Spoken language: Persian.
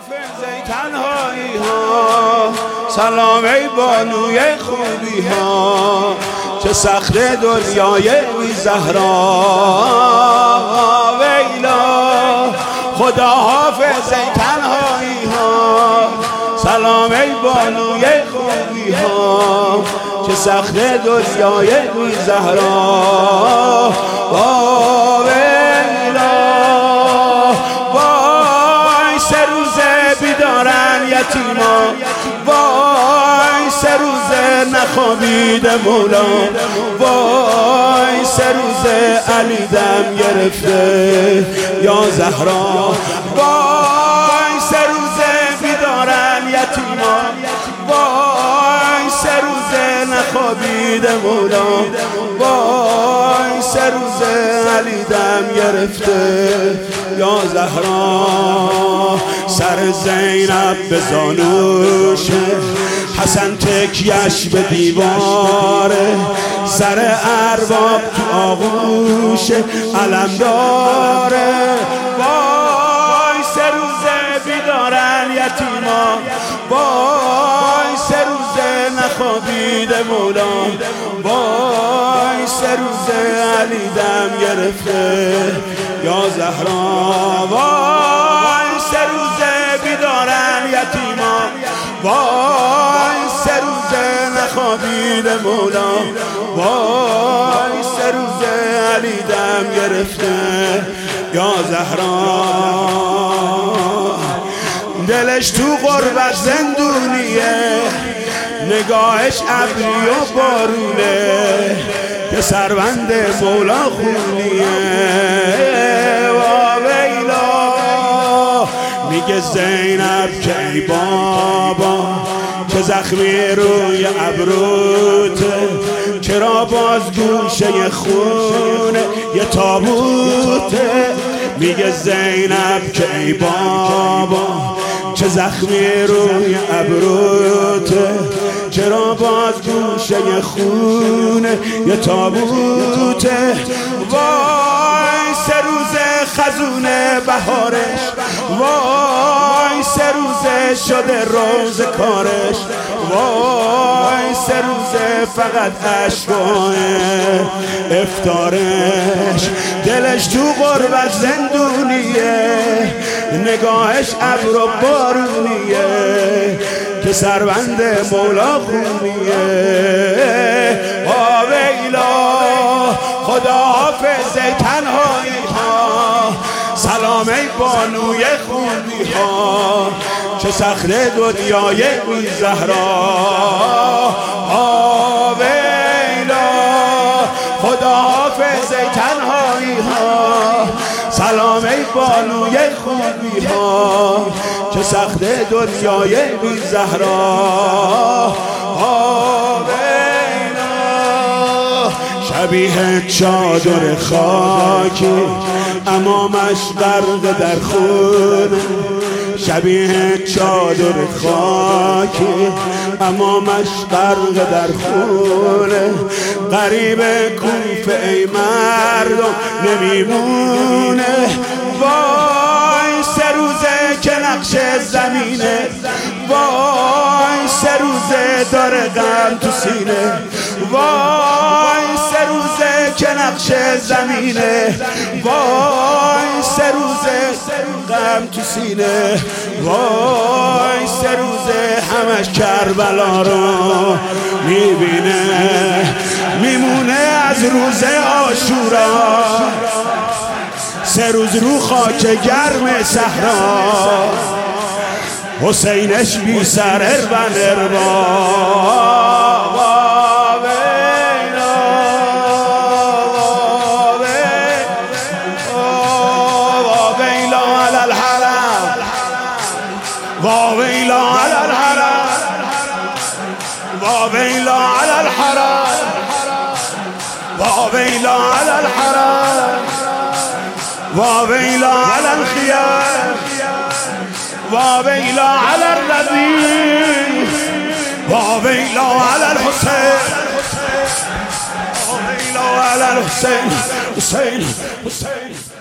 حافظ تنهایی ها، سلام ای بانوی خوبی ها، چه صخره دنیای بی زهرا. ویلا خدا حافظ تنهایی ها، سلام ای بانوی خوبی ها، چه صخره دنیای بی زهرا. وای سه روزه نخوابیده مولا، وای سه روزه علی دم گرفته یا زهرا. وای سه روزه بیدارن یتیما، وای سه روزه نخوابیده مولا، وای سه روزه علی دم گرفته یا زهرا. سر زینب به زانوشه، حسن تکیش به دیواره، سر ارباب تو آغوشه علم داره. وای سه روزه بیدارن یتیما، وای سه روزه نخوابیده مولا، وای سه روزه علی دم گرفته یا زهرا. وای سه روزه بیدارن یتیما، وای سه روزه نخوابیده مولا، وای سه روزه علی دم گرفته یا زهرا. دلش تو غربت زندونیه، نگاهش ابری و بارونه، که سربند مولا خونیه. میگه زینب که ای بابا، که زخمی روی ابروته، چرا باز گوشه خونه یه تابوته. میگه زینب که ای بابا، چه زخمی روی ابروته، چرا باز گوشه خونه یه تابوته. وای سه روزه خزونه بهارش، وای سه روزه شده روز کارش، وای سه روزه فقط اشکای افطارش. دلش تو غربت زندونیه، نگاهش ابر و بارونیه، که سربند مولا خونیه. ویلا خدا حافظ تنهایی ها، سلام ای بانوی خوبی ها، چه صخره دنیای بی زهرا. ویلا خدا حافظ تنهایی ها، سلام ای بانوی خوبی ها، چه صخره دنیای بی زهرا. شبیه چادر خاکی امامش غرق در خونه، شبیه چادر خاکی امامش غرق در خونه. غریب کوفه ای مردم نمیمونه، وای سه روزه که نقش زمینه، وای سه روزه داره غم تو سینه، وای سه روزه که نقش زمینه، وای سه روزه غم تو سینه، وای سه روزه همش کربلا رو میبینه. میمونه از روز عاشورا، سه روز رو خاک گرم صحرا، حسینش بی سر اربن اربا. وويلا على الحرم، وويلا على الحرم، وويلا على الحرم، وويلا على الخيام، وويلا على الربيع، وويلا على الحسين، وويلا على الحسين، حسين حسين.